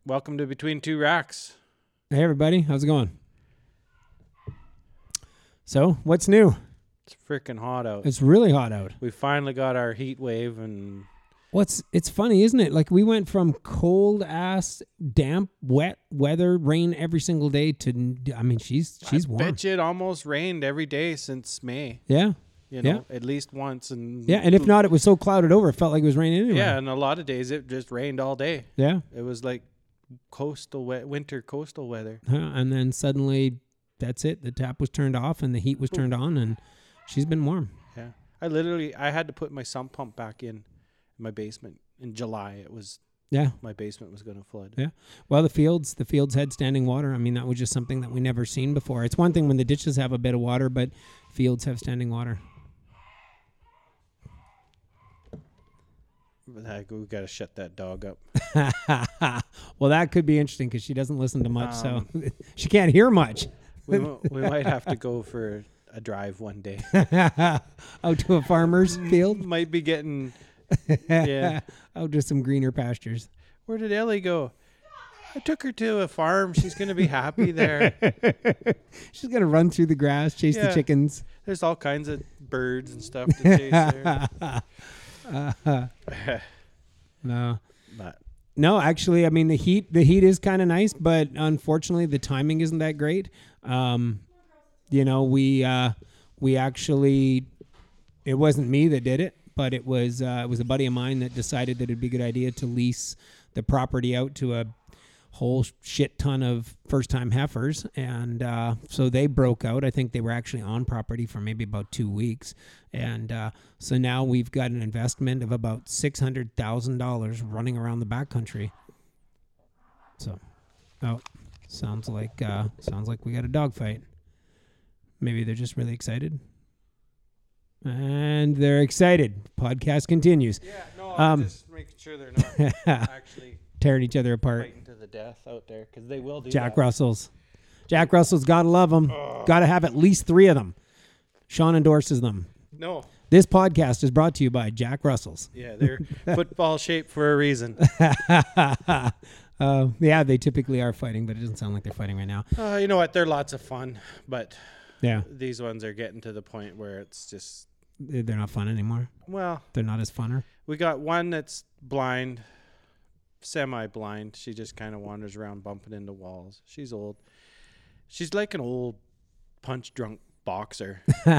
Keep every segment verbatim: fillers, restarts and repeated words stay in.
Welcome to Between Two Racks. Hey, everybody. How's it going? So, what's new? It's freaking hot out. It's really hot out. We finally got our heat wave, and What's it's funny, isn't it? Like, we went from cold-ass, damp, wet weather, rain every single day to, I mean, she's she's I warm. bet you it almost rained every day since May. Yeah. You know, at least once. And Yeah, and if not, it was so clouded over, it felt like it was raining anyway. Yeah, and a lot of days it just rained all day. Yeah. It was like coastal we- winter coastal weather. Huh, and then suddenly, that's it. The tap was turned off and the heat was turned on, and she's been warm. Yeah. I literally, I had to put my sump pump back in, in my basement. In July, it was, Yeah. my basement was going to flood. Yeah. Well, the fields, the fields had standing water. I mean, that was just something that we never seen before. It's one thing when the ditches have a bit of water, but fields have standing water. Like, we got to shut that dog up. Well, that could be interesting because she doesn't listen to much, Um, so she can't hear much. We, m- we might have to go for a drive one day. Out to a farmer's field. Might be getting, yeah. Out to some greener pastures. Where did Ellie go? I took her to a farm. She's going to be happy there. She's gonna run through the grass, chase Yeah. the chickens. There's all kinds of birds and stuff to chase there. Uh, no, But no. Actually, I mean the heat. The heat is kind of nice, but unfortunately, the timing isn't that great. Um, you know, we uh, we actually, it wasn't me that did it, but it was uh, it was a buddy of mine that decided that it'd be a good idea to lease the property out to a whole shit ton of first-time heifers, and uh, so they broke out. I think they were actually on property for maybe about two weeks, and uh, so now we've got an investment of about six hundred thousand dollars running around the backcountry. So, oh, sounds like uh, sounds like we got a dogfight. Maybe they're just really excited, and they're excited. Podcast continues. yeah, no, Um, I'm just making sure they're not actually Tearing each other apart. fighting to the death out there, because they will do Jack that. Russells. Jack Russells, gotta love them. Gotta have at least three of them. Sean endorses them. No, This podcast is brought to you by Jack Russells. yeah, they're football shaped for a reason. uh, yeah, they typically are fighting, but it doesn't sound like they're fighting right now. Uh, you know what? They're lots of fun, but Yeah, these ones are getting to the point where it's just, they're not fun anymore. well, They're not as funner. we got one that's blind, semi-blind. She just kind of wanders around bumping into walls. She's old. She's like an old punch-drunk boxer.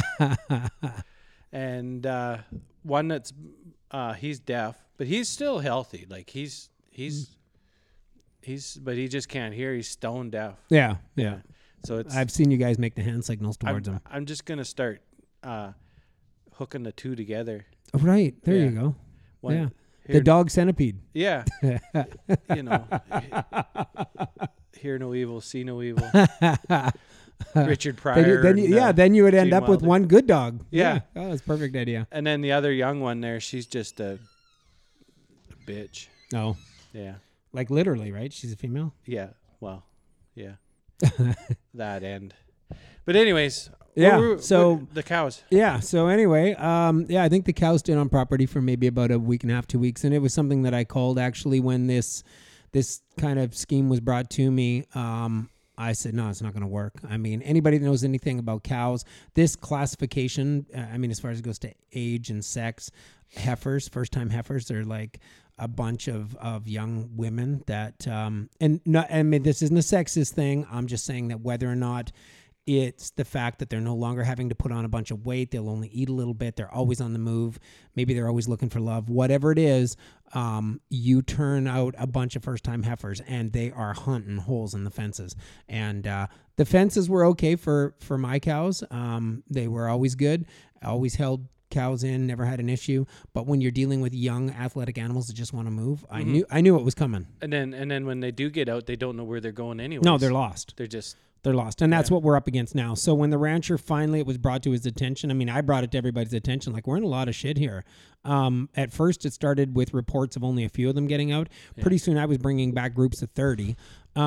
And uh, one that's, uh, he's deaf, but he's still healthy. Like, he's, he's, he's, but he just can't hear. He's stone deaf. Yeah, yeah. So it's, I've seen you guys make the hand signals I'm, towards them. I'm just going to start uh, hooking the two together. Oh, right, there yeah. you go. One, yeah, here- the dog centipede. Yeah. You know, hear no evil, see no evil. Richard Pryor. Then you, then you, and, yeah, uh, then you would end Gene up with Wilder. one good dog. Yeah. Oh, that's a perfect idea. And then the other young one there, she's just a, a bitch. Oh, Yeah. like literally, right? She's a female. Yeah. Well, yeah. That end. But anyways. Yeah, what were- so- what- the cows. Yeah. So anyway, um, yeah, I think the cow stayed on property for maybe about a week and a half, two weeks, and it was something that I called actually when this this kind of scheme was brought to me. Um, I said, no, it's not going to work. I mean, anybody that knows anything about cows, this classification, uh, I mean, as far as it goes to age and sex, heifers, first-time heifers, they're like a bunch of, of young women that, um, and not, I mean, this isn't a sexist thing. I'm just saying that whether or not it's the fact that they're no longer having to put on a bunch of weight. They'll only eat a little bit. They're always on the move. Maybe they're always looking for love. Whatever it is, um, you turn out a bunch of first-time heifers, and they are hunting holes in the fences. And uh, the fences were okay for, for my cows. Um, they were always good. I always held cows in, never had an issue. But when you're dealing with young athletic animals that just want to move, I Mhm. knew I knew it was coming. And then and then when they do get out, they don't know where they're going anyway. No, they're lost. They're just They're lost. And that's Yeah. what we're up against now. So when the rancher finally, it was brought to his attention, I mean, I brought it to everybody's attention, like, we're in a lot of shit here. Um, at first, it started with reports of only a few of them getting out. Yeah. Pretty soon, I was bringing back groups of thirty. Um,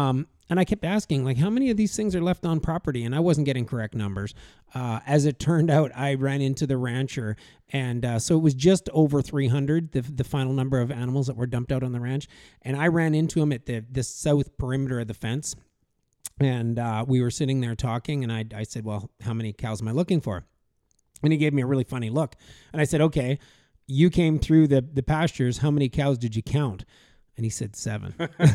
and I kept asking, like, how many of these things are left on property? And I wasn't getting correct numbers. Uh, as it turned out, I ran into the rancher, and uh, so it was just over three hundred, the the final number of animals that were dumped out on the ranch. And I ran into him at the the south perimeter of the fence, and uh, we were sitting there talking, and I I said, well, how many cows am I looking for? And he gave me a really funny look, and I said, okay, you came through the the pastures. How many cows did you count? And he said seven.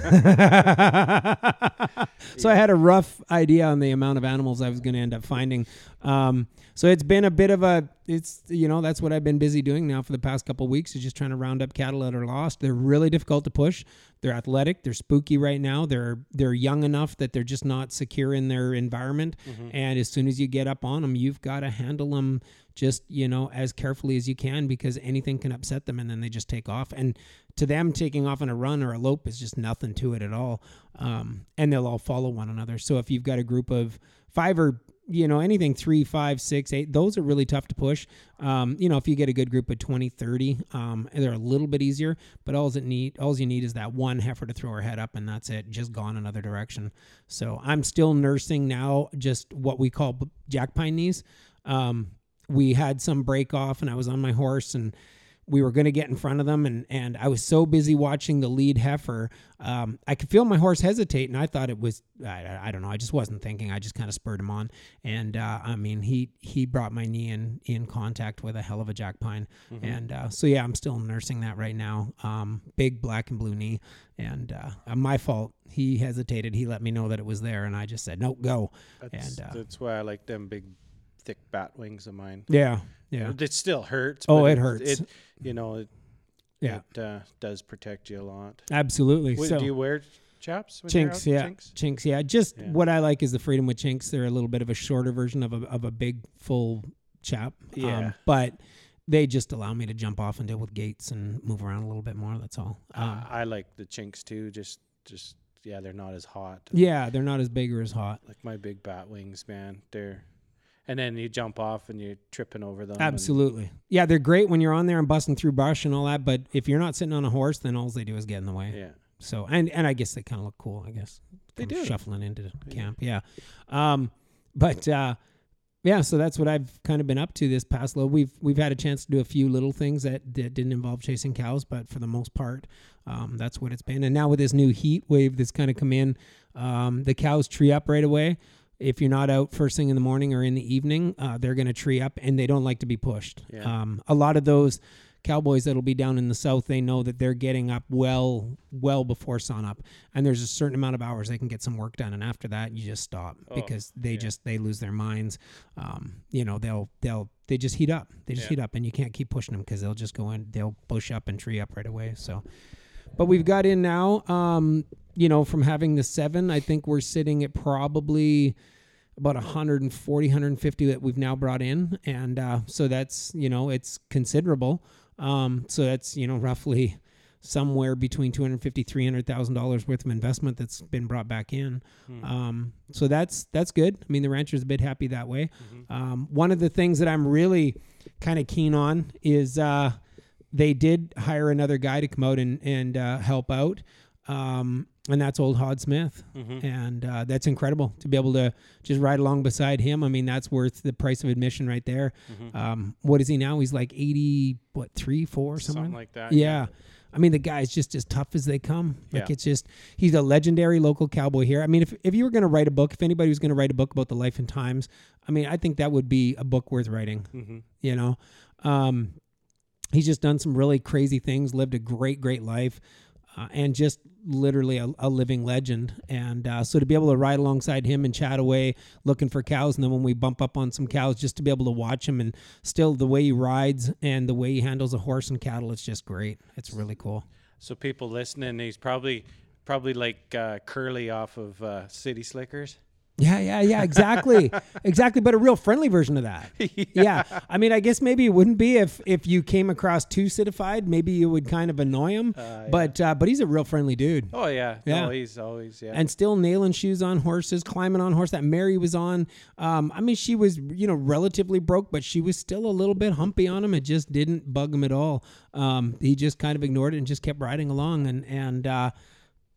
So I had a rough idea on the amount of animals I was going to end up finding. Um, so it's been a bit of a, it's, you know, that's what I've been busy doing now for the past couple of weeks, is just trying to round up cattle that are lost. They're really difficult to push. They're athletic. They're spooky right now. They're they're young enough that they're just not secure in their environment. Mm-hmm. And as soon as you get up on them, you've got to handle them just, you know, as carefully as you can, because anything can upset them and then they just take off. And to them, taking off on a run or a lope is just nothing to it at all. Um, and they'll all follow one another. So if you've got a group of five or, you know, anything three, five, six, eight, those are really tough to push. Um, you know, if you get a good group of twenty, thirty, um, they're a little bit easier, but all it need, all you need is that one heifer to throw her head up, and that's it, just gone another direction. So I'm still nursing now just what we call jack pine knees. Um, we had some break off, and I was on my horse, and we were going to get in front of them, and, and I was so busy watching the lead heifer. Um, I could feel my horse hesitate, and I thought it was, I, I don't know, I just wasn't thinking. I just kind of spurred him on. And, uh, I mean, he he brought my knee in, in contact with a hell of a jack pine. Mm-hmm. And uh, so, yeah, I'm still nursing that right now. Um, big black and blue knee. And uh, my fault. He hesitated. He let me know that it was there, and I just said, no, go. That's, and uh, that's why I like them big, thick bat wings of mine. Yeah. Yeah. It still hurts. Oh, but it hurts. It, you know, it, yeah. it uh, does protect you a lot. Absolutely. What, so, do you wear chaps? When Chinks, you're yeah. Chinks? Chinks, yeah. Just yeah. what I like is the freedom with Chinks. They're a little bit of a shorter version of a of a big full chap. Yeah. Um, but they just allow me to jump off and deal with gates and move around a little bit more. That's all. Um, uh, I like the Chinks too. Just, just yeah, they're not as hot. Yeah, they're not as big or as hot. Like my big bat wings, man. They're. And then you jump off and you're tripping over them. Absolutely. Yeah, they're great when you're on there and busting through brush and all that. But if you're not sitting on a horse, then all they do is get in the way. Yeah. So, and, and I guess they kind of look cool, I guess. They do. Shuffling into yeah. camp. Yeah. Um, but, uh, yeah, so that's what I've kind of been up to this past load. We've we've had a chance to do a few little things that, that didn't involve chasing cows, but for the most part, um, that's what it's been. And now with this new heat wave that's kind of come in, um, the cows tree up right away. If you're not out first thing in the morning or in the evening, uh, they're going to tree up, and they don't like to be pushed. Yeah. Um, a lot of those cowboys that'll be down in the south, they know that they're getting up well, well before sunup, and there's a certain amount of hours they can get some work done, and after that, you just stop oh, because they yeah. just they lose their minds. Um, you know, they'll they'll they just heat up. They just yeah. heat up, and you can't keep pushing them because they'll just go in, they'll bush up and tree up right away. So, but we've got in now. Um, you know, from having the seven, I think we're sitting at probably about one forty, one fifty that we've now brought in. And uh, so that's, you know, it's considerable. Um, so that's, you know, roughly somewhere between two hundred fifty thousand dollars, three hundred thousand dollars worth of investment that's been brought back in. Hmm. Um, so that's that's good. I mean, the rancher's a bit happy that way. Mm-hmm. Um, one of the things that I'm really kind of keen on is uh, they did hire another guy to come out and, and uh, help out. Um, and that's old Hod Smith. Mm-hmm. And uh, that's incredible to be able to just ride along beside him. I mean, that's worth the price of admission right there. Mm-hmm. Um, what is he now? He's like eighty, what, three, four, something, something like that. Yeah. yeah. I mean, the guy's just as tough as they come. Like, yeah. it's just, he's a legendary local cowboy here. I mean, if, if you were going to write a book, if anybody was going to write a book about the life and times, I mean, I think that would be a book worth writing, mm-hmm. you know? Um, he's just done some really crazy things, lived a great, great life. Uh, and just literally a, a living legend. And uh, so to be able to ride alongside him and chat away looking for cows, and then when we bump up on some cows, just to be able to watch him, and still the way he rides and the way he handles a horse and cattle, it's just great. It's really cool. So people listening, he's probably probably like uh, Curly off of uh, City Slickers. Yeah, yeah, yeah, exactly. exactly, but a real friendly version of that. yeah. yeah. I mean, I guess maybe it wouldn't be if, if you came across too citified. Maybe you would kind of annoy him. Uh, yeah. But uh, but he's a real friendly dude. Oh, yeah. Yeah. Oh, he's always, yeah. And still nailing shoes on horses, climbing on horse that Mary was on. Um, I mean, she was, you know, relatively broke, but she was still a little bit humpy on him. It just didn't bug him at all. Um, he just kind of ignored it and just kept riding along. And, and uh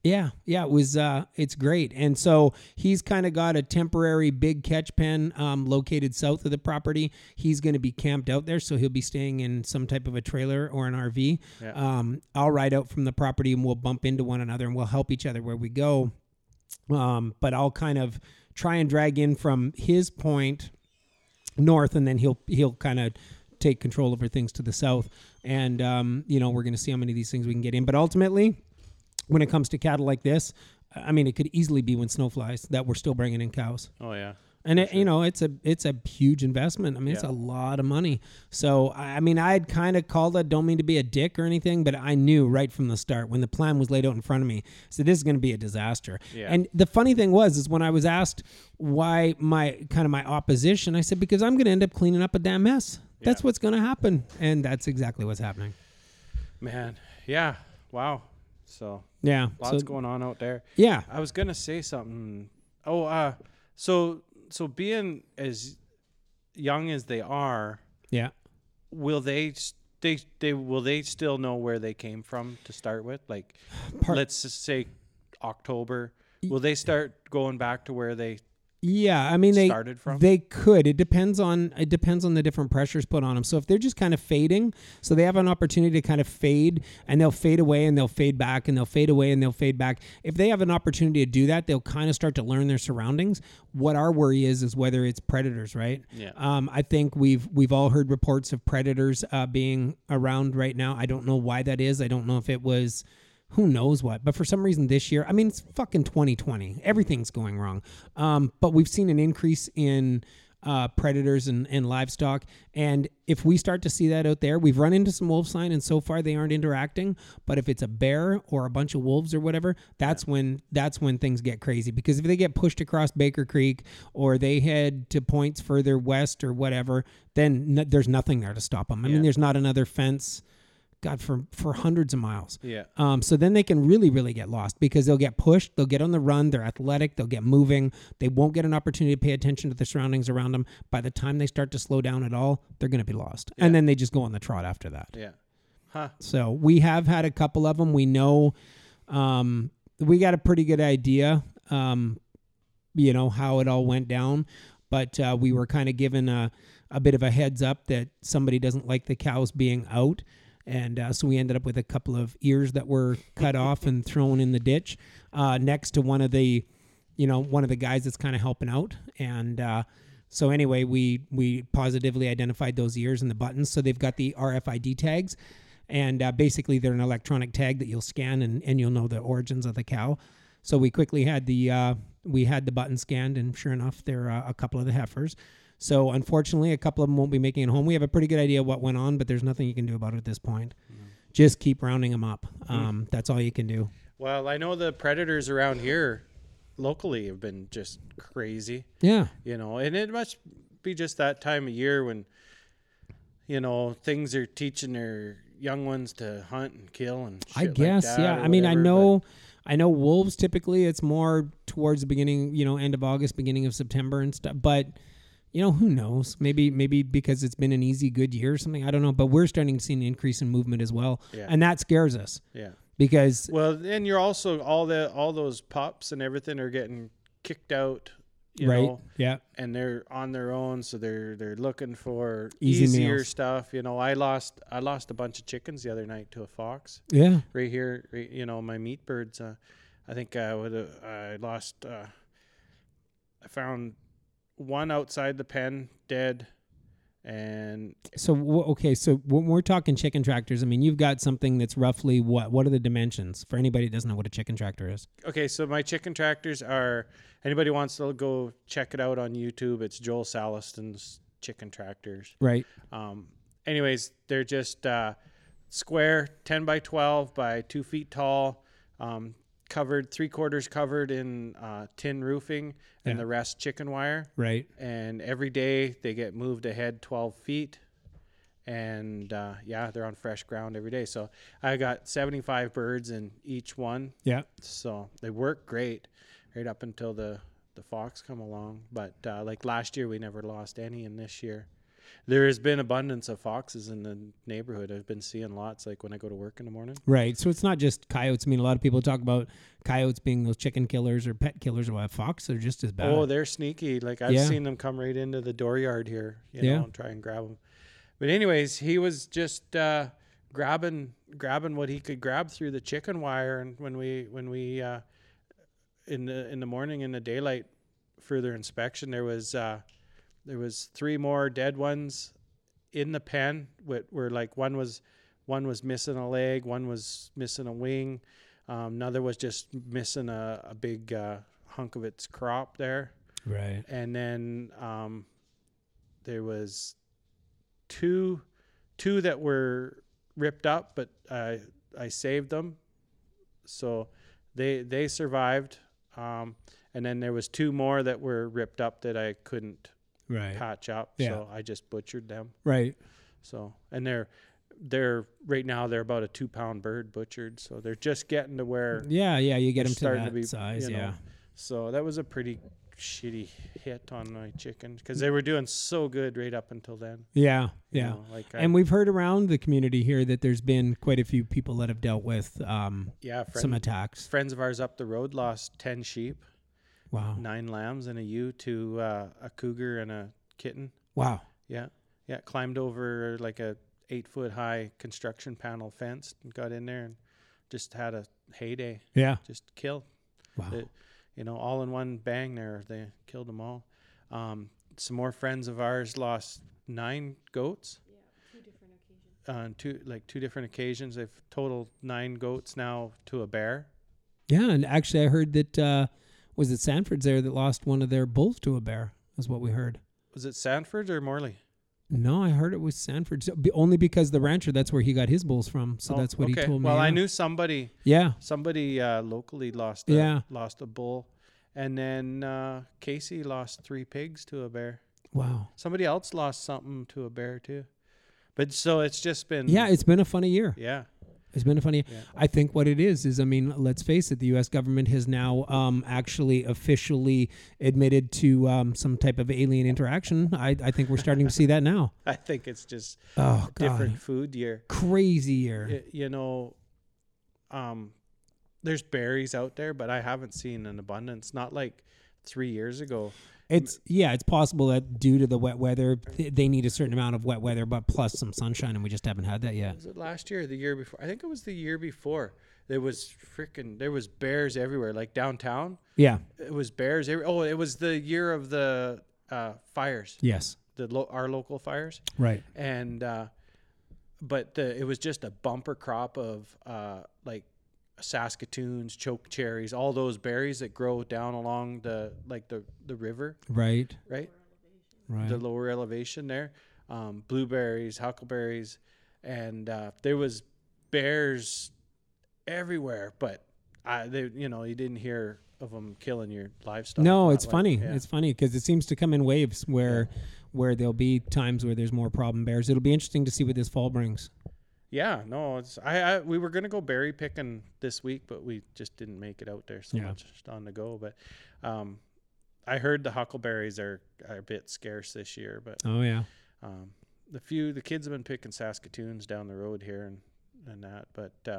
Yeah, yeah, it was. Uh, it's great, and so he's kind of got a temporary big catch pen um, located south of the property. He's going to be camped out there, so he'll be staying in some type of a trailer or an R V. Yeah. Um, I'll ride out from the property, and we'll bump into one another, and we'll help each other where we go. Um, but I'll kind of try and drag in from his point north, and then he'll he'll kind of take control over things to the south, and um, you know, we're going to see how many of these things we can get in. But ultimately, when it comes to cattle like this, I mean, it could easily be when snow flies that we're still bringing in cows. Oh yeah. And it, sure. you know, it's a it's a huge investment. I mean, yeah. it's a lot of money. So I mean, I had kind of called it. Don't mean to be a dick or anything, but I knew right from the start when the plan was laid out in front of me. So this is going to be a disaster. Yeah. And the funny thing was, is when I was asked why my kind of my opposition, I said because I'm going to end up cleaning up a damn mess. Yeah. That's what's going to happen, and that's exactly what's happening. Man, yeah, wow. So yeah, lots so, going on out there. Yeah, I was gonna say something. Oh, uh, so so being as young as they are, yeah, will they they they will they still know where they came from to start with? Like, Part, let's just say October. Will they start going back to where they? Yeah, I mean they started from? They could. It depends on it depends on the different pressures put on them. So if they're just kind of fading, so they have an opportunity to kind of fade, and they'll fade away and they'll fade back and they'll fade away and they'll fade back. If they have an opportunity to do that, they'll kind of start to learn their surroundings. What our worry is is whether it's predators, right? Yeah. Um, I think we've we've all heard reports of predators uh, being around right now. I don't know why that is. I don't know if it was. Who knows what? But for some reason this year, I mean, it's fucking twenty twenty. Everything's going wrong. Um, but we've seen an increase in uh, predators and, and livestock. And if we start to see that out there, we've run into some wolf sign, and so far they aren't interacting. But if it's a bear or a bunch of wolves or whatever, that's yeah. when that's when things get crazy. Because if they get pushed across Baker Creek or they head to points further west or whatever, then n- there's nothing there to stop them. I yeah. mean, there's not another fence. God, for, for hundreds of miles. Yeah. Um. So then they can really, really get lost because they'll get pushed. They'll get on the run. They're athletic. They'll get moving. They won't get an opportunity to pay attention to the surroundings around them. By the time they start to slow down at all, they're going to be lost. Yeah. And then they just go on the trot after that. Yeah. Huh. So we have had a couple of them. We know, um, we got a pretty good idea, um, you know, how it all went down. But uh, we were kind of given a, a bit of a heads up that somebody doesn't like the cows being out. And uh, so we ended up with a couple of ears that were cut off and thrown in the ditch uh, next to one of the, you know, one of the guys that's kind of helping out. And uh, so anyway, we we positively identified those ears and the buttons. So they've got the R F I D tags. And uh, basically they're an electronic tag that you'll scan and, and you'll know the origins of the cow. So we quickly had the uh, we had the button scanned, and sure enough, they're uh, a couple of the heifers. So unfortunately, a couple of them won't be making it home. We have a pretty good idea what went on, but there's nothing you can do about it at this point. Mm. Just keep rounding them up. Um, mm. That's all you can do. Well, I know the predators around here locally have been just crazy. Yeah. You know, and it must be just that time of year when, you know, things are teaching their young ones to hunt and kill and shit I guess, like that yeah. I mean, I know... I know wolves typically it's more towards the beginning, you know, end of August, beginning of September and stuff. But, you know, who knows? Maybe maybe because it's been an easy, good year or something. I don't know. But we're starting to see an increase in movement as well. Yeah. And that scares us. Yeah. Because... Well, and you're also, all the all those pups and everything are getting kicked out, you right. know. Yeah. And they're on their own, so they're they're looking for Easy easier meals. stuff. You know, I lost I lost a bunch of chickens the other night to a fox. Yeah. Right here, right, you know, my meat birds. Uh, I think I would have. I lost. Uh, I found one outside the pen dead, and so okay. So when we're talking chicken tractors, I mean, you've got something that's roughly what? What are the dimensions for anybody that doesn't know what a chicken tractor is? Okay, so my chicken tractors are. Anybody wants to go check it out on YouTube? It's Joel Saliston's chicken tractors. Right. Um. Anyways, they're just uh, square, ten by twelve by two feet tall. Um. Covered three quarters covered in uh, tin roofing and yeah. the rest chicken wire. Right. And every day they get moved ahead twelve feet. And uh, yeah, they're on fresh ground every day. So I got seventy-five birds in each one. Yeah. So they work great right up until the, the fox come along. But uh, like last year, we never lost any. And this year, There has been abundance of foxes in the neighborhood. I've been seeing lots, like when I go to work in the morning. Right. So it's not just coyotes. I mean, a lot of people talk about coyotes being those chicken killers or pet killers, or what. Fox are just as bad. Oh, they're sneaky. Like I've Yeah. seen them come right into the dooryard here, you Yeah. know, and try and grab them. But anyways, he was just uh, grabbing grabbing what he could grab through the chicken wire, and when we when we uh, in the in the morning in the daylight, further inspection, there was uh, there was three more dead ones in the pen. Where, where like one was one was missing a leg, one was missing a wing, um, another was just missing a, a big uh, hunk of its crop there, Right. and then um, there was two two that were ripped up, but I I saved them, so they they survived. Um, and then there was two more that were ripped up that I couldn't Right. patch up, Yeah. so I just butchered them. Right. So and they're they're right now they're about a two pound bird butchered, so they're just getting to where. Yeah. Yeah. You get They're them to starting that to be, size. you know, Yeah. So that was a pretty shitty hit on my chicken because they were doing so good right up until then. Yeah. you Yeah. know, like I, And we've heard around the community here that there's been quite a few people that have dealt with um, yeah, friend, some attacks. friends of ours up the road lost ten sheep, Wow. nine lambs, and a ewe to uh, a cougar and a kitten. Wow. Yeah, yeah, climbed over like a eight foot high construction panel fence and got in there and just had a heyday. Yeah. Just killed. Wow. It, you know, all in one bang there, they killed them all. Um, some more friends of ours lost nine goats. Yeah, two different occasions. On two like two different occasions. They've totaled nine goats now to a bear. Yeah. And actually, I heard that uh, was it Sanford's there that lost one of their bulls to a bear, is what we heard. Was it Sanford or Morley? No, I heard it was Sanford's, be- only because the rancher, that's where he got his bulls from. So Oh, that's what okay. he told me. Well, I yeah. knew somebody Yeah. somebody uh, locally lost a, Yeah. lost a bull, and then uh, Casey lost three pigs to a bear. Wow. Somebody else lost something to a bear too. But so it's just been Yeah, it's been a funny year. yeah It's been a funny. Yeah. I think what it is is, I mean, let's face it, the U S government has now um, actually officially admitted to um, some type of alien interaction. I, I think we're starting to see that now. I think it's just Oh, God. different food year. Crazy year. Y- you know, um, there's berries out there, but I haven't seen an abundance. Not like three years ago. It's yeah, it's possible that due to the wet weather, th- they need a certain amount of wet weather, but plus some sunshine, and we just haven't had that yet. Was it last year or the year before? I think it was the year before. There was freaking, there was bears everywhere, like downtown. Yeah. It was bears. Every, oh, it was the year of the uh, fires, Yes. the lo- our local fires. Right. And, uh, but the, it was just a bumper crop of uh, like Saskatoons, choke cherries, all those berries that grow down along the, like the, the river, Right. right? Right. The lower elevation there, um, blueberries, huckleberries, and uh, there was bears everywhere. But I, they, you know, you didn't hear of them killing your livestock. No, Not it's like- funny. yeah. It's funny because it seems to come in waves where where there'll be times where there's more problem bears. It'll be interesting to see what this fall brings. Yeah, no, it's I, I. We were gonna go berry picking this week, but we just didn't make it out there so Yeah. much on the go. But um, I heard the huckleberries are, are a bit scarce this year, but Oh yeah. um, the few the kids have been picking Saskatoons down the road here and and that. But uh,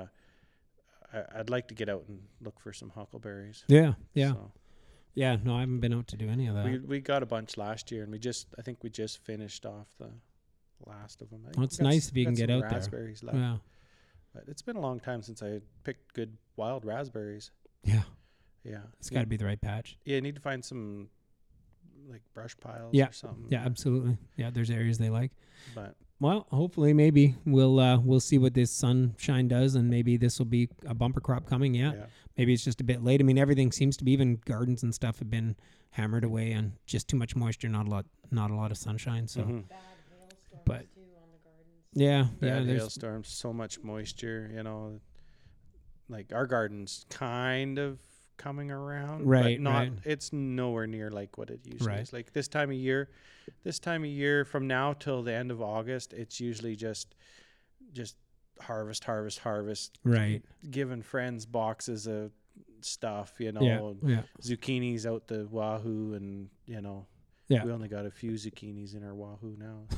I, I'd like to get out and look for some huckleberries. Yeah. Yeah. So Yeah. No, I haven't been out to do any of that. we we got a bunch last year, and we just I think we just finished off the last of them. I think Well, we it's got nice s- if you got can get some out there. raspberries left. yeah. But it's been a long time since I picked good wild raspberries. Yeah. Yeah. It's got to be the right patch. Yeah, you need to find some like brush piles Yeah. or something. Yeah, absolutely. Yeah, there's areas they like. But Well, hopefully, maybe we'll uh, we'll see what this sunshine does, and maybe this will be a bumper crop coming. Yeah. yeah. Maybe it's just a bit late. I mean, everything seems to be, even gardens and stuff have been hammered away, and just too much moisture, not a lot, not a lot of sunshine. So, Mhm. Bad hailstorms But- too on the gardens. yeah, Bad yeah, there's hailstorms, so much moisture, you know. Like our garden's kind of coming around. Right, But not right. it's nowhere near like what it usually Right. is. Like this time of year this time of year from now till the end of August, it's usually just just harvest, harvest, harvest, right. giving friends boxes of stuff, you know, Yeah, yeah, zucchinis out the wahoo, and you know Yeah. We only got a few zucchinis in our Wahoo now.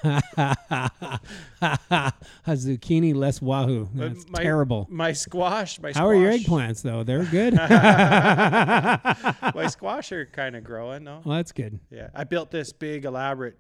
A zucchini less wahoo. But That's my- terrible. My squash, my How squash, are your eggplants though? They're good. my squash are kind of growing, no? Well, that's good. Yeah, I built this big elaborate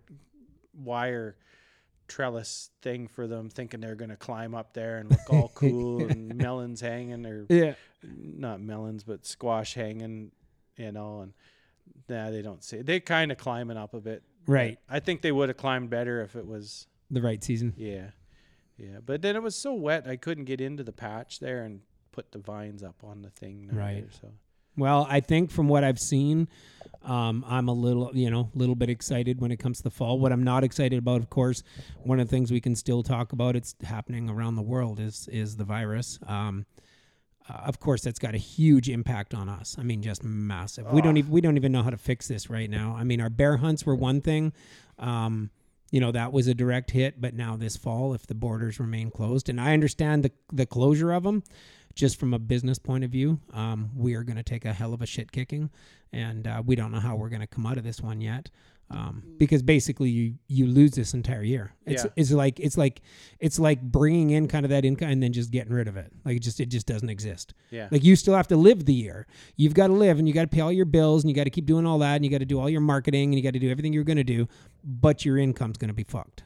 wire trellis thing for them, thinking they're gonna climb up there and look all cool and melons hanging, or Yeah. not melons, but squash hanging, you know. And nah, they don't see. They kind of climbing up a bit. Right. I think they would have climbed better if it was. The right season. Yeah, yeah. But then it was so wet, I couldn't get into the patch there and put the vines up on the thing. Right. There, so. Well, I think from what I've seen, um, I'm a little, you know, a little bit excited when it comes to the fall. What I'm not excited about, of course, one of the things we can still talk about, it's happening around the world, is is the virus. Um, uh, of course, that's got a huge impact on us. I mean, just massive. We don't even we don't even know how to fix this right now. I mean, our bear hunts were one thing. Um, you know, that was a direct hit, but now this fall, if the borders remain closed, and I understand the the closure of them, just from a business point of view, um, we are going to take a hell of a shit kicking, and uh, we don't know how we're going to come out of this one yet, um, because basically you you lose this entire year. It's Yeah. it's like it's like it's like bringing in kind of that income and then just getting rid of it. Like it just it just doesn't exist. Yeah. Like you still have to live the year. You've got to live, and you got to pay all your bills, and you got to keep doing all that, and you got to do all your marketing, and you got to do everything you're going to do, but your income's going to be fucked.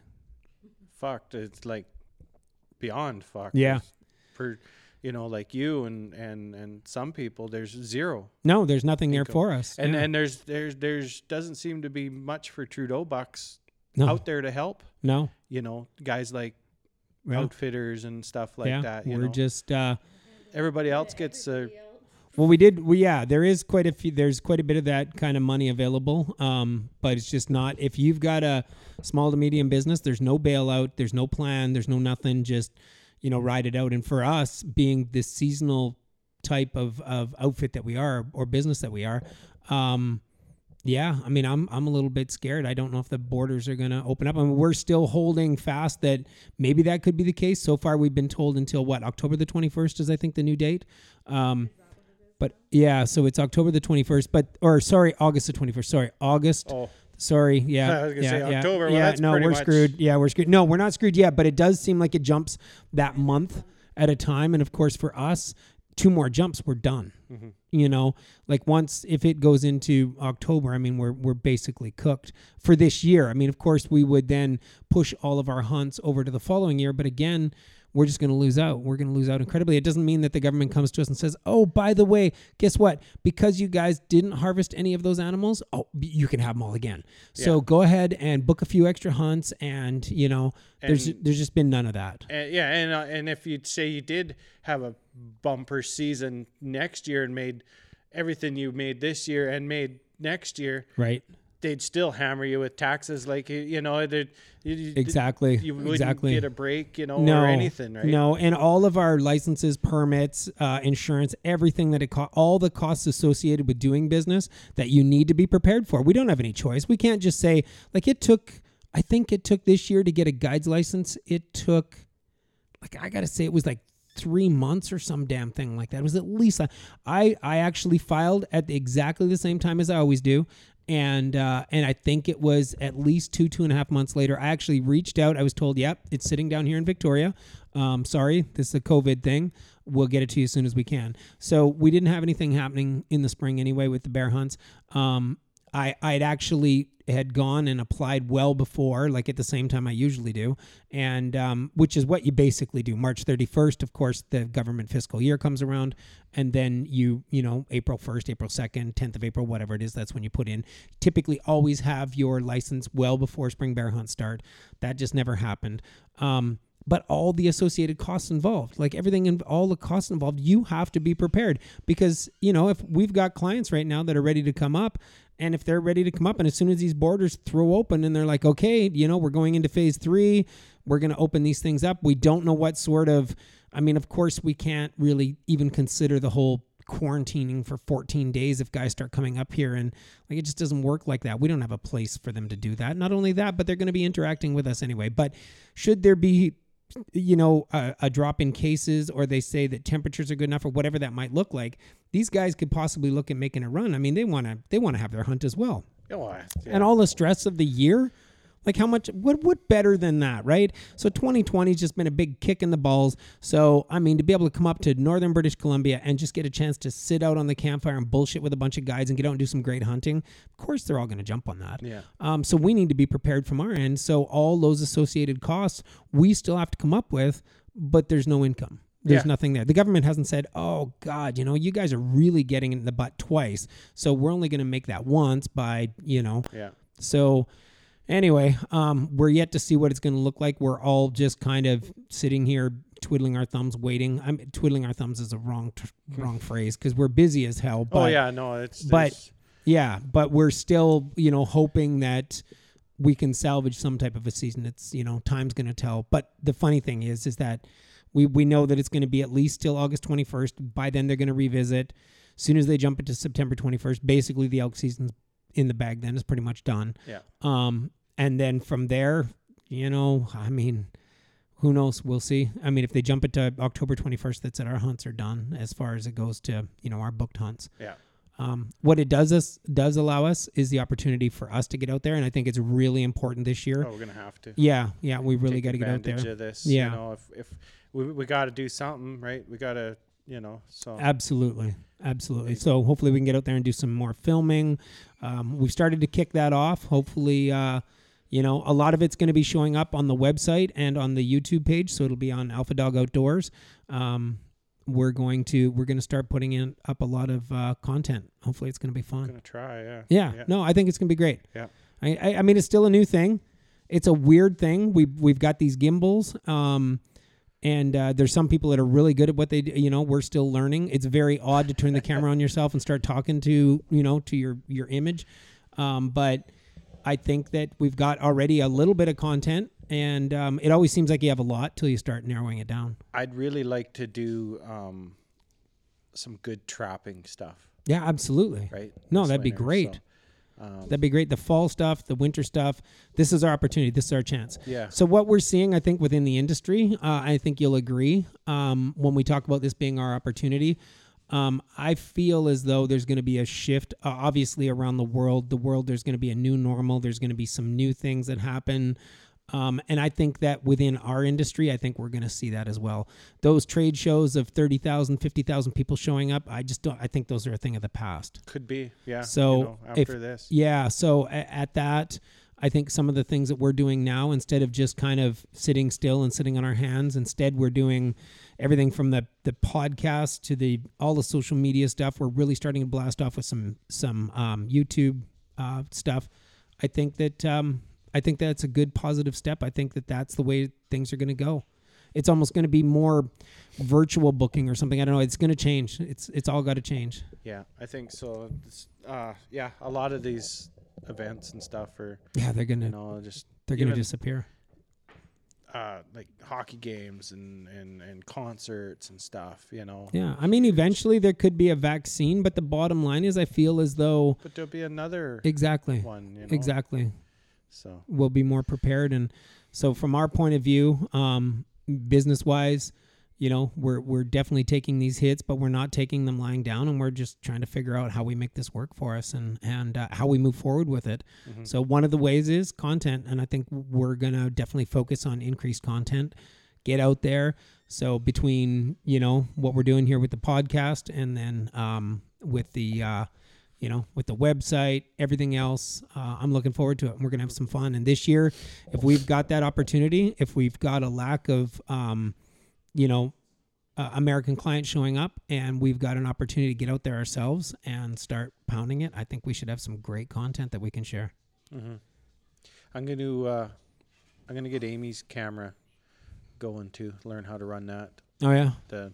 Fucked. It's like beyond fucked. Yeah. There's- For you know, like you and and and some people, there's zero. No, there's nothing there Income. for us. And Yeah. and there's there's there's doesn't seem to be much for Trudeau bucks no, out there to help. no, You know, guys like well, outfitters and stuff like yeah, that. You we're know, just. Uh, everybody else gets uh, Everybody else. Well, we did. We yeah, there is quite a few. There's quite a bit of that kind of money available. Um, but it's just not. If you've got a small to medium business, there's no bailout. There's no plan. There's no nothing. Just you know, ride it out. And for us, being this seasonal type of of outfit that we are, or business that we are, um, yeah. I mean, I'm I'm a little bit scared. I don't know if the borders are going to open up. I mean, we're still holding fast that maybe that could be the case. So far, we've been told until what, October the twenty-first is, I think, the new date. Um, But yeah, so it's October the twenty-first, but or sorry, August the twenty-first. Sorry, August. oh Sorry, yeah. I was gonna yeah, say yeah, October, well, yeah, that's no, pretty we're much- screwed. Yeah, we're screwed. No, we're not screwed yet, but it does seem like it jumps that month at a time. And of course, for us, two more jumps, we're done. Mhm. You know, like once if it goes into October, I mean, we're we're basically cooked for this year. I mean, of course, we would then push all of our hunts over to the following year, but again, we're just going to lose out. We're going to lose out incredibly. It doesn't mean that the government comes to us and says, "Oh, by the way, guess what? Because you guys didn't harvest any of those animals, oh, you can have them all again." So Yeah. go ahead and book a few extra hunts, and you know, there's And- there's just been none of that. And, yeah, and uh, and if you'd say you did have a bumper season next year and made everything you made this year and made next year, Right? they'd still hammer you with taxes. Like you, you know, they'd- you, you, Exactly. You wouldn't exactly. get a break, you know, no, or anything, right? No, and all of our licenses, permits, uh, insurance, everything that it costs, all the costs associated with doing business that you need to be prepared for. We don't have any choice. We can't just say, like it took, I think it took this year to get a guide's license. It took, like, I got to say, it was like three months or some damn thing like that. It was at least, I, I actually filed at exactly the same time as I always do. And uh, and I think it was at least two, two and a half months later, I actually reached out. I was told, yep, it's sitting down here in Victoria. Um, sorry, this is a COVID thing. We'll get it to you as soon as we can. So we didn't have anything happening in the spring anyway with the bear hunts. Um, I I'd actually had gone and applied well before, like at the same time I usually do, and um, which is what you basically do. March thirty-first, of course, the government fiscal year comes around, and then you, you know, April first, April second, tenth of April, whatever it is, that's when you put in. Typically always have your license well before spring bear hunt start. That just never happened. Um, but all the associated costs involved, like everything and all the costs involved, you have to be prepared because, you know, if we've got clients right now that are ready to come up, and if they're ready to come up, and as soon as these borders throw open and they're like, okay, you know, we're going into phase three, we're going to open these things up. We don't know what sort of, I mean, of course, we can't really even consider the whole quarantining for fourteen days if guys start coming up here, and like it just doesn't work like that. We don't have a place for them to do that. Not only that, but they're going to be interacting with us anyway. But should there be, you know, a, a drop in cases, or they say that temperatures are good enough, or whatever that might look like, these guys could possibly look at making a run. I mean, they want to they want to have their hunt as well. Oh, I- yeah. and all the stress of the year. Like how much, what, what better than that, right? So twenty twenty has just been a big kick in the balls. So, I mean, to be able to come up to northern British Columbia and just get a chance to sit out on the campfire and bullshit with a bunch of guides and get out and do some great hunting, of course they're all going to jump on that. Yeah. Um, so we need to be prepared from our end. So all those associated costs we still have to come up with, but there's no income. There's Yeah. nothing there. The government hasn't said, oh, God, you know, you guys are really getting it in the butt twice. So we're only going to make that once by, you know. Yeah. So anyway, um, we're yet to see what it's going to look like. We're all just kind of sitting here twiddling our thumbs, waiting. I'm twiddling our thumbs is a wrong t- wrong phrase because we're busy as hell. But, oh yeah, no, it's but there's- yeah, but we're still, you know, hoping that we can salvage some type of a season. It's, you know, time's going to tell. But the funny thing is, is that we we know that it's going to be at least till August twenty-first. By then, they're going to revisit. As soon as they jump into September twenty-first, basically the elk season's in the bag. Then it's pretty much done. yeah. Um, and then from there, you know, I mean, who knows? We'll see. I mean, if they jump it to October twenty-first, that's it. Our hunts are done as far as it goes to, you know, our booked hunts. Yeah. Um, what it does us does allow us is the opportunity for us to get out there, and I think it's really important this year. Oh, we're gonna have to. Yeah, yeah, we really take got to get out advantage there. Of this, Yeah. You know, if if we we got to do something, right? We got to, you know, so Absolutely, absolutely. So hopefully we can get out there and do some more filming. Um, we've started to kick that off. Hopefully, uh, you know, a lot of it's going to be showing up on the website and on the YouTube page. So it'll be on Alpha Dog Outdoors. Um, we're going to we're going to start putting in up a lot of uh, content. Hopefully, it's going to be fun. gonna try. Yeah. Yeah, Yeah. no, I think it's gonna be great. Yeah. I, I, I mean, it's still a new thing. It's a weird thing. We we've got these gimbals, um, and uh, there's some people that are really good at what they do. You know, we're still learning. It's very odd to turn the camera on yourself and start talking to you know to your your image, um, but I think that we've got already a little bit of content, and um, it always seems like you have a lot till you start narrowing it down. I'd really like to do um, some good trapping stuff, Yeah, absolutely. right? No, this that'd be winter, great. so, um, That'd be great. The fall stuff, the winter stuff. This is our opportunity. This is our chance. yeah. So what we're seeing, I think, within the industry, uh, I think you'll agree um, when we talk about this being our opportunity. Um, I feel as though there's going to be a shift, uh, obviously, around the world. The world, there's going to be a new normal. There's going to be some new things that happen. Um, and I think that within our industry, I think we're going to see that as well. Those trade shows of thirty thousand, fifty thousand people showing up, I just don't, I think those are a thing of the past. Could be. Yeah. So you know, after if- this, Yeah. So a- at that, I think some of the things that we're doing now, instead of just kind of sitting still and sitting on our hands, instead we're doing everything from the, the podcast to the all the social media stuff. We're really starting to blast off with some some um, YouTube uh, stuff. I think that um, I think that's a good positive step. I think that that's the way things are going to go. It's almost going to be more virtual booking or something. I don't know. It's going to change. It's it's all got to change. yeah, I think so. It's, uh, yeah, a lot of these events and stuff are, Yeah, they're gonna you know, just they're gonna even, disappear. uh, like hockey games and, and, and concerts and stuff, you know. Yeah, I mean, eventually there could be a vaccine, but the bottom line is, I feel as though But there'll be another exactly, one, you know. exactly, So we'll be more prepared. And so, from our point of view, um, business wise, you know, we're we're definitely taking these hits, but we're not taking them lying down, and we're just trying to figure out how we make this work for us and and uh, how we move forward with it. mhm. So one of the ways is content, and I think we're gonna definitely focus on increased content. Get out there. So between you know what we're doing here with the podcast, and then um, with the uh, you know with the website, everything else, uh, I'm looking forward to it. We're gonna have some fun. And this year, if we've got that opportunity, if we've got a lack of um, you know uh, American clients showing up, and we've got an opportunity to get out there ourselves and start pounding it, I think we should have some great content that we can share. Mm-hmm. I'm going to uh, I'm going to get Amy's camera going to learn how to run that. Oh yeah, The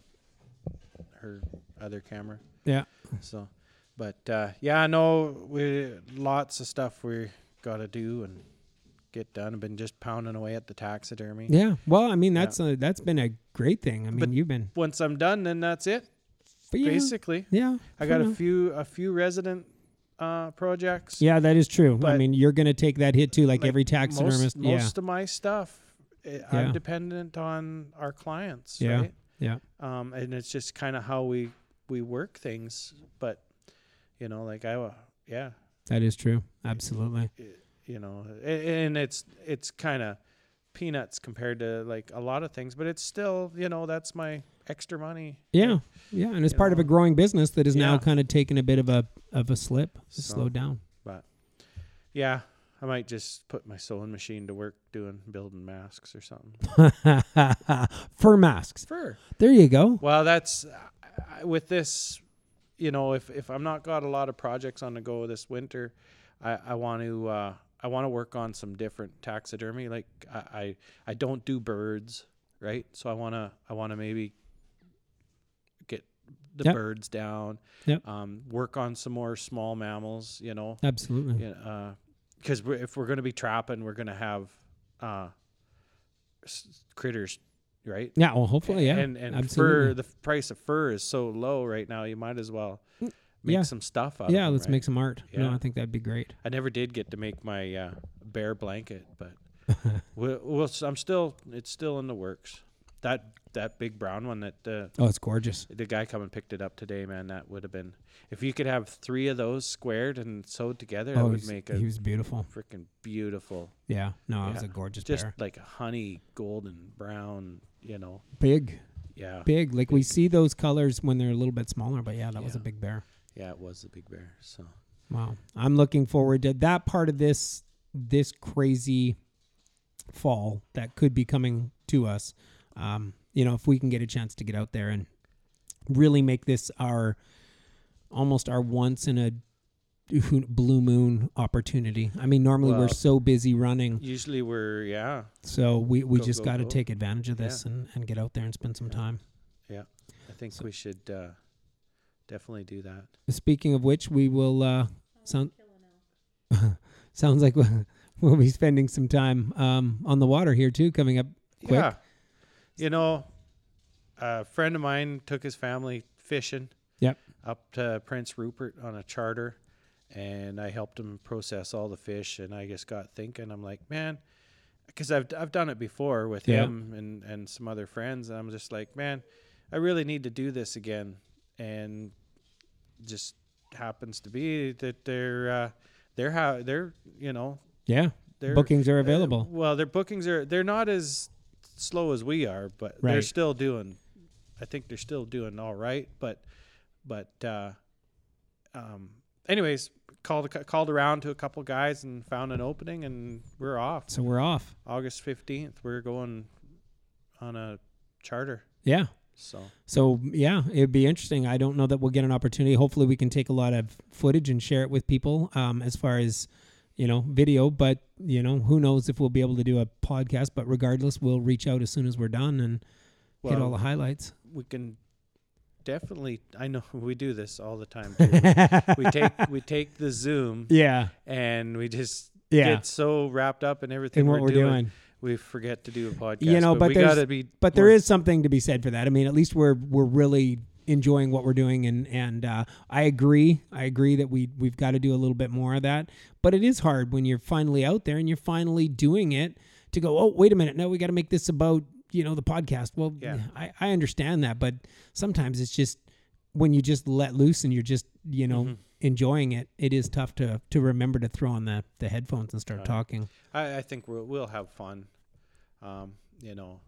her other camera. yeah. So, but uh, yeah, no, we lots of stuff we got to do and get done. I've been just pounding away at the taxidermy. Yeah. Well, I mean, that's a, that's been a great thing. I mean, But- you've been Once I'm done, then that's it. but yeah, Basically, yeah. I for got now. a few a few resident uh, projects. Yeah, that is true. I but- mean, you're going to take that hit too, like, Like every taxidermist. Most, yeah. most of my stuff, eh, Yeah. I'm dependent on our clients, Yeah. right? Yeah. Um, and it's just kind of how we we work things. But you know, like I, wa- yeah, That is true. Absolutely. It- you know, a- and it's it's kind of peanuts compared to like a lot of things, but it's still, you know, that's my extra money. Yeah. Yeah. And it's You part of a know. growing business that is now Yeah. kind of taking a bit of a of a slip, So- slow down. Yeah, I might just put my sewing machine to work doing building masks or something. Fur masks. Fur. There you go. Well, that's I, with this, you know, if if I'm not got a lot of projects on the go this winter, I I want to uh, I want to work on some different taxidermy. Like I I, I don't do birds, right? So I wanna I wanna maybe get the Yep. birds down. Yep. Um, work on some more small mammals. You know, Absolutely. yeah, uh, because we're, if we're gonna be trapping, we're gonna have uh, s- critters, right? Yeah. Well, hopefully, yeah. And and absolutely. fur, the f- price of fur is so low right now. You might as well make yeah. some stuff out. Yeah. of 'em, Let's right? make some art. No, Yeah. I think that'd be great. I never did get to make my uh, bear blanket, but we'll, we'll, s- I'm still. It's still in the works. That that big brown one that uh, Oh, it's gorgeous. the guy come and picked it up today, man. That would have been if you could have three of those squared and sewed together. That Oh, would he's- make a he was beautiful. freaking beautiful. Yeah. No, it was Yeah. a gorgeous Just bear. like a honey golden brown. You know. Big, Yeah. big. Like we see those colors when they're a little bit smaller, but yeah, that was a Yeah. big bear. Yeah, it was the big bear. So. Wow. I'm looking forward to that part of this this crazy fall that could be coming to us. Um, you know, if we can get a chance to get out there and really make this our almost our once in a blue moon opportunity. I mean, normally we're Well, so busy running, Usually we're yeah so we, we Go, just go, got to go. take advantage of this Yeah. and, and get out there and spend some Yeah. time. I think So- we should uh, definitely do that. Speaking of which, we will uh, sound Kill an elk. sounds like we'll, we'll be spending some time um, on the water here too, coming up. Quick. Yeah, you know, a friend of mine took his family fishing. Yep. Up to Prince Rupert on a charter, and I helped him process all the fish. And I just got thinking, I'm like, man, because I've I've done it before with Yeah. him and and some other friends. And I'm just like, man, I really need to do this again. And just happens to be that they're uh, they're how they're you know Yeah, they're bookings are uh, available. well, their bookings are they're not as slow as we are, but they're Right. still doing. I think they're still doing all right, but but uh, um, anyways, called called around to a couple guys and found an opening, and we're off. So we're off. August fifteenth, we're going on a charter. Yeah. So So yeah, it'd be interesting. I don't know that we'll get an opportunity. Hopefully, we can take a lot of footage and share it with people um, as far as you know video. But you know, who knows if we'll be able to do a podcast? But regardless, we'll reach out as soon as we're done and hit all the well, highlights. we can definitely. I know we do this all the time. Too. we take we take the Zoom Yeah. and we just Yeah. get so wrapped up in everything In what we're, we're doing, doing. we forget to do a podcast. You know, but we there's- gotta be. But there more- is something to be said for that. I mean, at least we're we're really enjoying what we're doing, and and uh, I agree. I agree that we we've got to do a little bit more of that. But it is hard when you're finally out there and you're finally doing it to go. Oh, wait a minute! No, we got to make this about you know the podcast. Well, Yeah. I I understand that, but sometimes it's just when you just let loose and you're just you know Mhm. enjoying it. It is tough to to remember to throw on the the headphones and start Right. talking. I, I think we'll we'll have fun. Um, you know,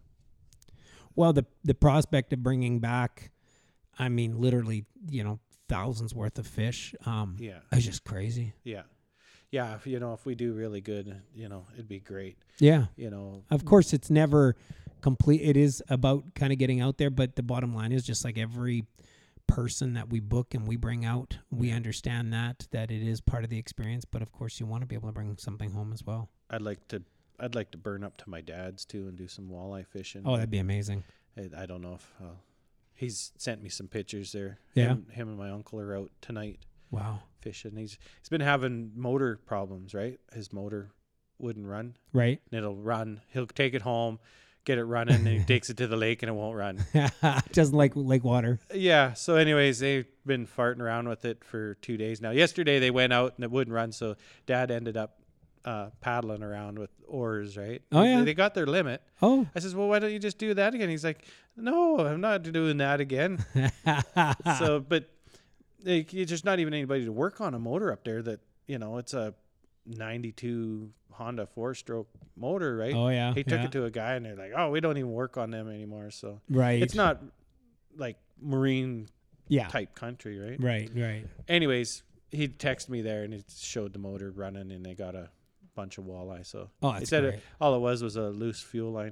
Well, the the prospect of bringing back, I mean, literally, you know, thousands worth of fish, um, yeah, is just crazy. yeah, yeah. If you know, if we do really good, you know, it'd be great. Yeah, You know, of course, it's never complete. It is about kind of getting out there, but the bottom line is just like every person that we book and we bring out, we understand that that it is part of the experience. But of course, you want to be able to bring something home as well. I'd like to. I'd like to burn up to my dad's too and do some walleye fishing. Oh, but that'd be amazing. I, I don't know if uh, he's sent me some pictures there. Yeah. him, him and my uncle are out tonight Wow. fishing. He's he's been having motor problems, right? His motor wouldn't run, Right. and it'll run. He'll take it home, get it running, and he takes it to the lake, and it won't run. Doesn't like lake water. Yeah. So, anyways, they've been farting around with it for two days now. Yesterday they went out and it wouldn't run, so Dad ended up uh, paddling around with oars. Right? Oh, They- yeah. They got their limit. Oh. I says, well, why don't you just do that again? He's like, no, I'm not doing that again. so, but like, you're just not even anybody to work on a motor up there that you know, it's a ninety-two Honda four-stroke motor, right? Oh yeah. He took yeah. it to a guy, and they're like, "Oh, we don't even work on them anymore." So Right. it's not like marine yeah. type country, right? Right. Right. Anyways, he texted me there, and it showed the motor running, and they got a bunch of walleye. So Oh, he that's said great. it, all it was was a loose fuel line.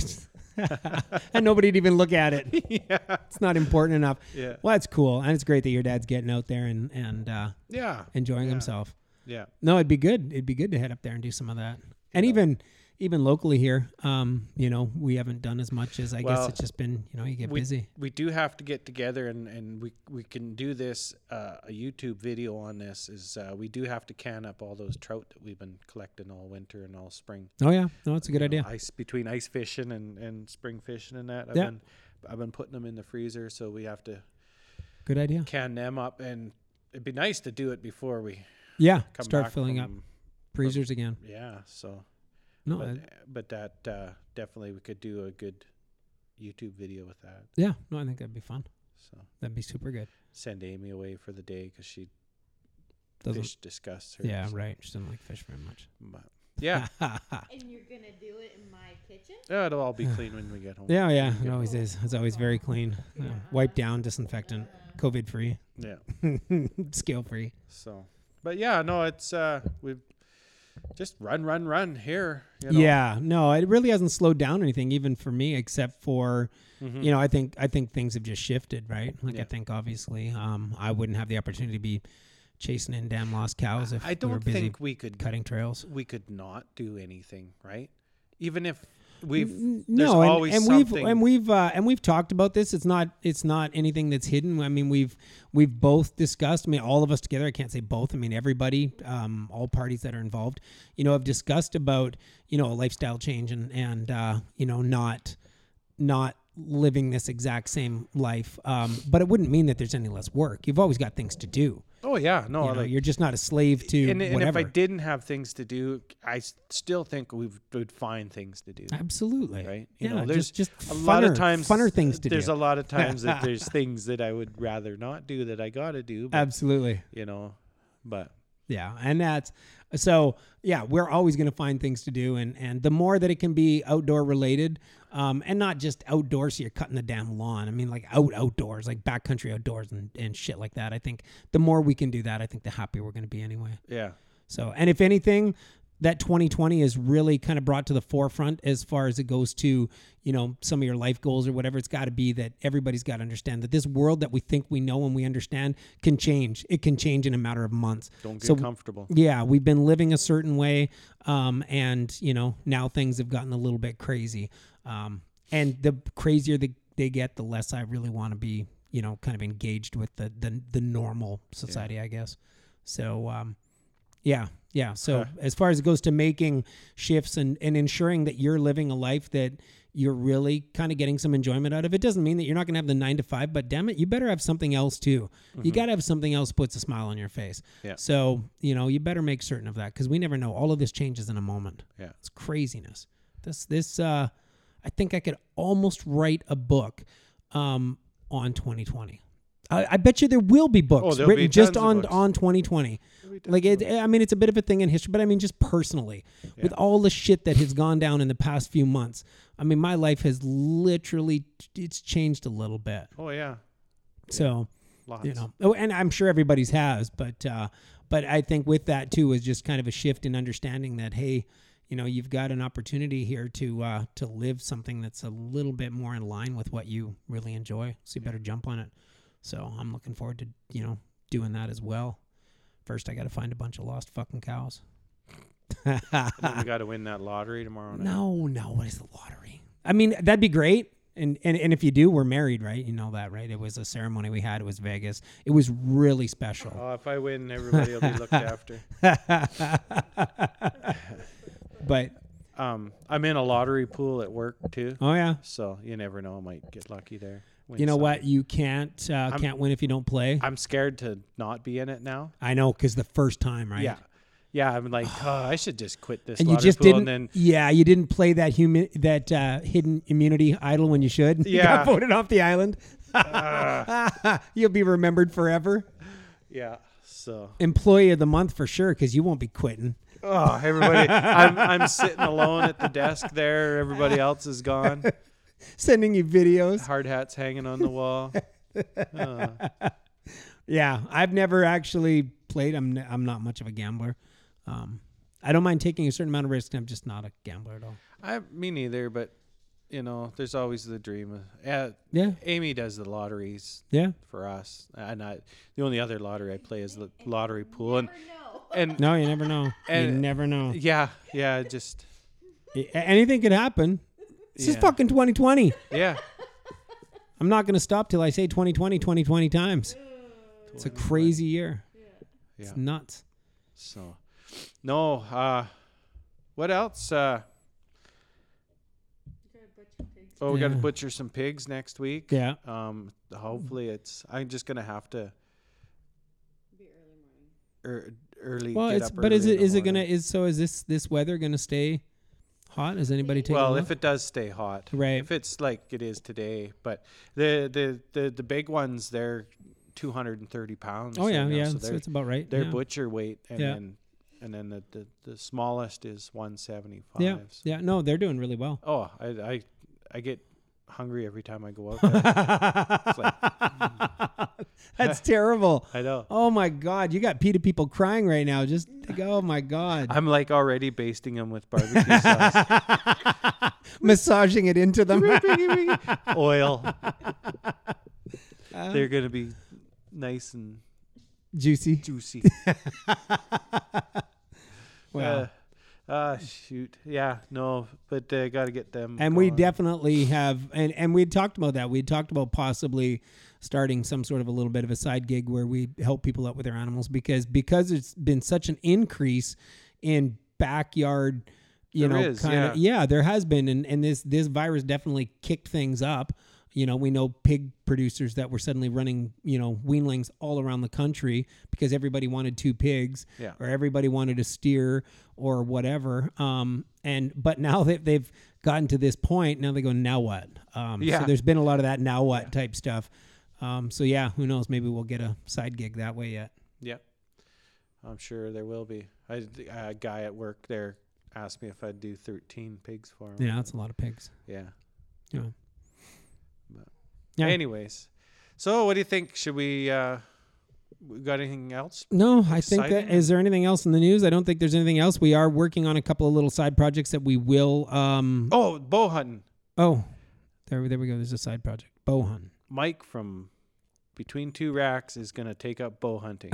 And nobody'd even look at it. yeah, It's not important enough. yeah, Well, that's cool, and it's great that your dad's getting out there and and uh, yeah, enjoying Yeah. himself. yeah. No, it'd be good. It'd be good to head up there and do some of that. And Yeah. even even locally here, um, you know, we haven't done as much as I Well, guess it's just been, you know, you get we, busy. We do have to get together, and, and we, we can do this, uh, a YouTube video on this, is uh, we do have to can up all those trout that we've been collecting all winter and all spring. Oh yeah, no, it's a good You idea. know, ice between ice fishing and, and spring fishing and that. I've Yeah. been I've been putting them in the freezer, so we have to Good idea. can them up, and it'd be nice to do it before we Yeah, come start back filling up from- freezers again. Yeah, so No, but, I- but that uh, definitely we could do a good YouTube video with that. yeah, no, I think that'd be fun. So That'd be super good. send Amy away for the day because she Doesn't, fish disgusts her. yeah, so- right. She doesn't like fish very much. But yeah, And you're gonna do it in my kitchen? yeah, it'll all be clean when we get home. yeah, yeah, it Yeah. always is. It's always very clean. Uh, wiped down, disinfectant, COVID free, Yeah. scale free. So, but yeah, no, it's uh, we've just run, run, run here. You know? Yeah, no, it really hasn't slowed down anything, even for me, except for, Mhm. you know, I think I think things have just shifted, right? Like Yeah. I think obviously, um, I wouldn't have the opportunity to be chasing in damn lost cows if I we were don't busy think we could cutting trails. we could not do anything, right? Even if we've N- there's no, and, always and something. we've and we've uh, and we've talked about this. It's not it's not anything that's hidden. I mean, we've we've both discussed. I mean, all of us together. I can't say both. I mean, everybody, um, all parties that are involved, you know, have discussed about you know a lifestyle change and and uh, you know not not living this exact same life. Um, but it wouldn't mean that there's any less work. You've always got things to do. oh yeah, no, you know, like you're just not a slave to and, and if whatever. I didn't have things to do, I s- still think we would find things to do. Absolutely. Right? You yeah, know, there's just, just a funner, lot of times funner things to there's do. a lot of times that there's things that I would rather not do that I got to do. But, Absolutely. you know, but Yeah, and that's so. Yeah, we're always going to find things to do, and and the more that it can be outdoor related, um, and not just outdoors. So you're cutting the damn lawn. I mean, like out outdoors, like backcountry outdoors and and shit like that. I think the more we can do that, I think the happier we're going to be anyway. yeah, So, and if anything, that twenty twenty is really kind of brought to the forefront as far as it goes to, you know, some of your life goals or whatever. It's got to be that everybody's got to understand that this world that we think we know and we understand can change. It can change in a matter of months. don't get So- comfortable. Yeah, we've been living a certain way, um, and you know now things have gotten a little bit crazy. Um, and the crazier they, they get, the less I really want to be, you know, kind of engaged with the the, the normal society, I guess. So, um, yeah, yeah. So Okay. as far as it goes to making shifts and, and ensuring that you're living a life that you're really kind of getting some enjoyment out of, it doesn't mean that you're not going to have the nine to five, but damn it, you better have something else too. You got to have something else puts a smile on your face. Yeah. So, you know, you better make certain of that because we never know. All of this changes in a moment. Yeah. It's craziness. This, this, uh, I think I could almost write a book, um, on twenty twenty. I, I bet you there will be books Oh, there'll written be just tons of on books. on twenty twenty. Like it, I mean, it's a bit of a thing in history, but I mean, just personally, with Yeah. all the shit that has gone down in the past few months, I mean, my life has literally it's changed a little bit. Oh yeah, So, lots. you know, oh, and I'm sure everybody's has, but uh, but I think with that too is just kind of a shift in understanding that hey, you know, you've got an opportunity here to uh, to live something that's a little bit more in line with what you really enjoy. So you better jump on it. So I'm looking forward to you know doing that as well. First, I got to find a bunch of lost fucking cows. And then we got to win that lottery tomorrow night. No, no. What is the lottery? I mean, that'd be great. And, and and if you do, we're married, right? You know that, right? It was a ceremony we had. It was Vegas. It was really special. Oh, if I win, everybody will be looked after. But Um, I'm in a lottery pool at work too, oh yeah, so you never know. I might get lucky there. win you know some. what? You can't uh, I'm- can't win if you don't play. I'm scared to not be in it now. I know, because the first time, right? Yeah, yeah. I'm like, oh, I should just quit this And you lottery just pool, didn't. and then yeah, you didn't play that humi- that uh, hidden immunity idol when you should. You Yeah. got voted off the island. uh, You'll be remembered forever. yeah. So employee of the month for sure, because you won't be quitting. oh, everybody, I'm I'm sitting alone at the desk there. Everybody else is gone. Sending you videos. Hard hats hanging on the wall. Uh, Yeah, I've never actually played. I'm I'm not much of a gambler. Um, I don't mind taking a certain amount of risk. I'm just not a gambler at all. I me neither, but you know, there's always the dream. Of, yeah, Yeah, Amy does the lotteries yeah. for us, and I the only other lottery I play is the lottery pool, and Never know. and No, you never know. you And- never know. yeah, yeah, just A- Anything could happen. This is Yeah. fucking twenty twenty. yeah. I'm not going to stop till I say twenty twenty, twenty twenty times. It's a crazy year. Yeah. It's nuts. So, no. Uh, what else? Uh, oh, we got to Yeah. butcher some pigs next week. Yeah. Um. Hopefully, it's. I'm just gonna have to. Er, early. Well, get it's up but early is in it the is it gonna morning. is so is this this weather gonna stay hot? Is anybody taking Well, a if look? it does stay hot, Right. If it's like it is today, but the the the, the big ones, they're two hundred and thirty pounds. Oh yeah, right now, yeah, So so they're it's about right. they're yeah. butcher weight, and Yeah. then and then the, the the smallest is one seventy five. Yeah, yeah. No, they're doing really well. Oh, I I I get hungry every time I go out there. It's like, That's terrible. I know. Oh my God, you got PETA people crying right now. Just think, oh my God, I'm like already basting them with barbecue sauce, massaging it into them. oil. They're gonna be nice and Juicy. juicy. Wow. Uh, ah, shoot. Yeah, no, but uh, got to get them. And we going. definitely have, and, and we talked about that. We talked about possibly starting some sort of a little bit of a side gig where we help people out with their animals because because it's been such an increase in backyard, you There know, is, kind of yeah. yeah, there has been, and and this this virus definitely kicked things up. You know, we know pig producers that were suddenly running, you know, weanlings all around the country because everybody wanted two pigs Yeah. or everybody wanted a steer or whatever. Um, and but now that they've gotten to this point, now they go, now what? Um, Yeah. So there's been a lot of that now what Yeah. type stuff. Um, so yeah, who knows? Maybe we'll get a side gig that way yet. Yep. I'm sure there will be. I, a guy at work there asked me if I'd do thirteen pigs for him. Yeah, that's a lot of pigs. Yeah. Yeah. But Yeah. anyways, so what do you think? Should we, uh, we got anything else? No, I think that Exciting? is there anything else in the news? I don't think there's anything else. We are working on a couple of little side projects that we will. Um, Oh, bow hunting. oh, there, there we go. There's a side project. Bow hunt. Mike from Between Two Racks is going to take up bow hunting.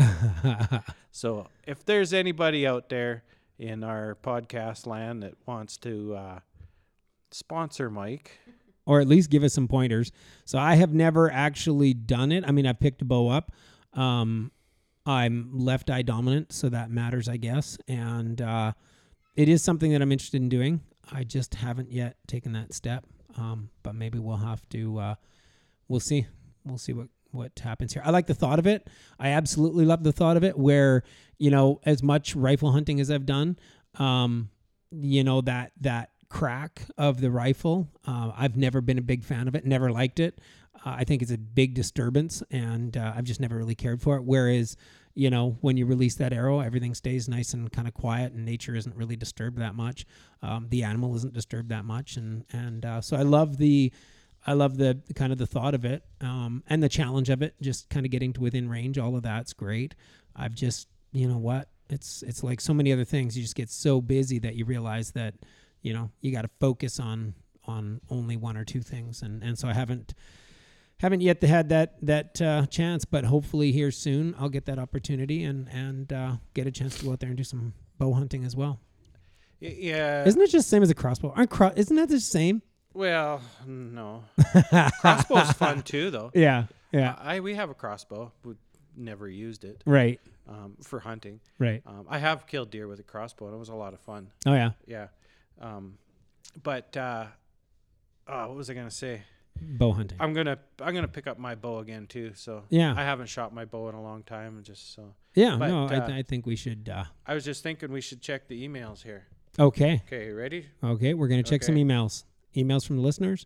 So if there's anybody out there in our podcast land that wants to uh, sponsor Mike, Or at least give us some pointers. So I have never actually done it. I mean, I've picked a bow up. Um, I'm left eye dominant, so that matters, I guess. And uh, it is something that I'm interested in doing. I just haven't yet taken that step. Um, but maybe we'll have to. Uh, we'll see. We'll see what what happens here. I like the thought of it. I absolutely love the thought of it. Where you know, as much rifle hunting as I've done, um, you know that that. crack of the rifle. Uh, I've never been a big fan of it, never liked it. Uh, I think it's a big disturbance and uh, I've just never really cared for it. Whereas, you know, when you release that arrow, everything stays nice and kind of quiet and nature isn't really disturbed that much. Um, the animal isn't disturbed that much. And, and uh, so I love the, I love the, the kind of the thought of it um, and the challenge of it, just kind of getting to within range. All of that's great. I've just, you know what, it's, it's like so many other things. You just get so busy that you realize that, you know, you got to focus on on only one or two things, and, and so I haven't haven't yet had that that uh, chance, but hopefully here soon I'll get that opportunity and and uh, get a chance to go out there and do some bow hunting as well. y- yeah. Isn't it just the same as a crossbow? Aren't cro- isn't that the same? Well, no. Crossbow's fun too, though. Yeah, yeah, I we have a crossbow. We never used it right, um, for hunting. right. Um, I have killed deer with a crossbow, and it was a lot of fun. Oh yeah, Yeah. Um, but uh, uh, what was I gonna say? bow hunting. I'm gonna I'm gonna pick up my bow again too. So Yeah. I haven't shot my bow in a long time, and just so Yeah, but, no, I, uh, th- I think we should. Uh, I was just thinking we should check the emails here. okay, Okay, you ready? okay, we're gonna check some Okay. emails. Emails from the listeners.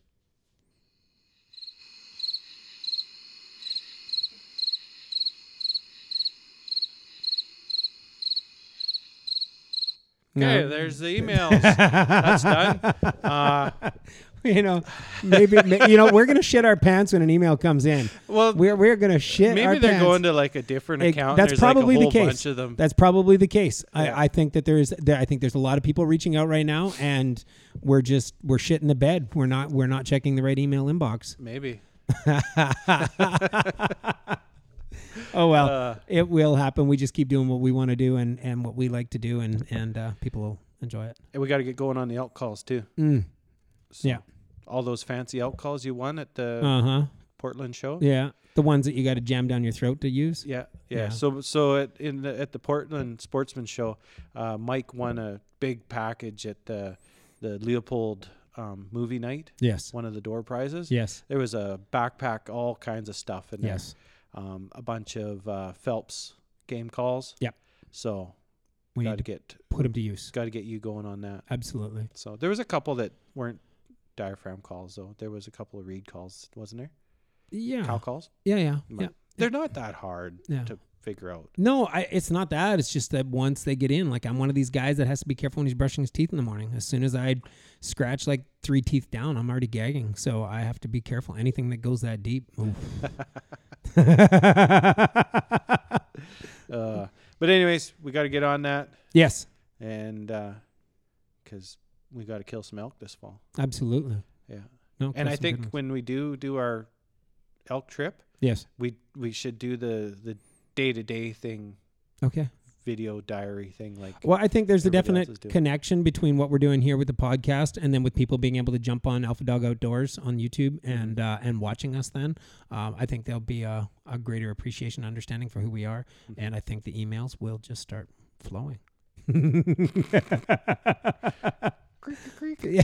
Okay, No. there's the emails. That's done. Uh, You know, maybe ma- you know we're gonna shit our pants when an email comes in. well, We're we're gonna shit. maybe our they're pants. going to like a different It- account. that's and there's probably like a the whole case. bunch of them. That's probably the case. Yeah. I, I think that there's there, I think there's a lot of people reaching out right now, and we're just we're shitting the bed. We're not we're not checking the right email inbox. Maybe. Oh well, Uh, it will happen. We just keep doing what we want to do and, and what we like to do, and and uh, people will enjoy it. and we got to get going on the elk calls too. Mm. So Yeah. All those fancy elk calls you won at the Uh huh. Portland show. Yeah, the ones that you got to jam down your throat to use. Yeah, yeah. Yeah. So, so at in the, at the Portland Sportsman Show, uh, Mike won a big package at the the Leopold um, movie night. Yes. One of the door prizes. Yes. There was a backpack, all kinds of stuff in there. Yes. Um, a bunch of uh, Phelps game calls. Yep. So We got need to to get put them to use. got to get you going on that. Absolutely. So there was a couple that weren't diaphragm calls though. There was a couple of reed calls, wasn't there? Yeah. Cow calls. Yeah. Yeah. But Yeah. They're not that hard Yeah. to figure out. No, I, it's not that. It's just that once they get in, like I'm one of these guys that has to be careful when he's brushing his teeth in the morning. As soon as I scratch like three teeth down, I'm already gagging. So I have to be careful. Anything that goes that deep. oof. Uh, but anyways, we got to get on that, Yes, and because we got to kill some elk this fall. absolutely. Yeah, No, and I kill some think good ones. when we do do our elk trip, yes. we we should do the the day to day thing, Okay. video diary thing. Like, Well, I think there's a everybody else is definite doing. connection between what we're doing here with the podcast and then with people being able to jump on Alpha Dog Outdoors on YouTube and uh, and watching us then. Um, I think there'll be a, a greater appreciation and understanding for who we are. Mhm. And I think the emails will just start flowing. Yeah.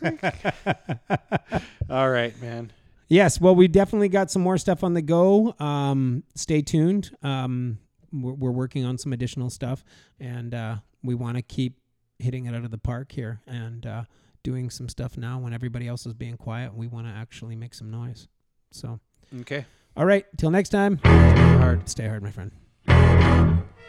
all right, man. Yes, well, we definitely got some more stuff on the go. Um, stay tuned. Um, we're, we're working on some additional stuff, and uh, we want to keep hitting it out of the park here and uh, doing some stuff now when everybody else is being quiet. We want to actually make some noise. So, Okay. all right, till next time, Hard. stay hard, my friend.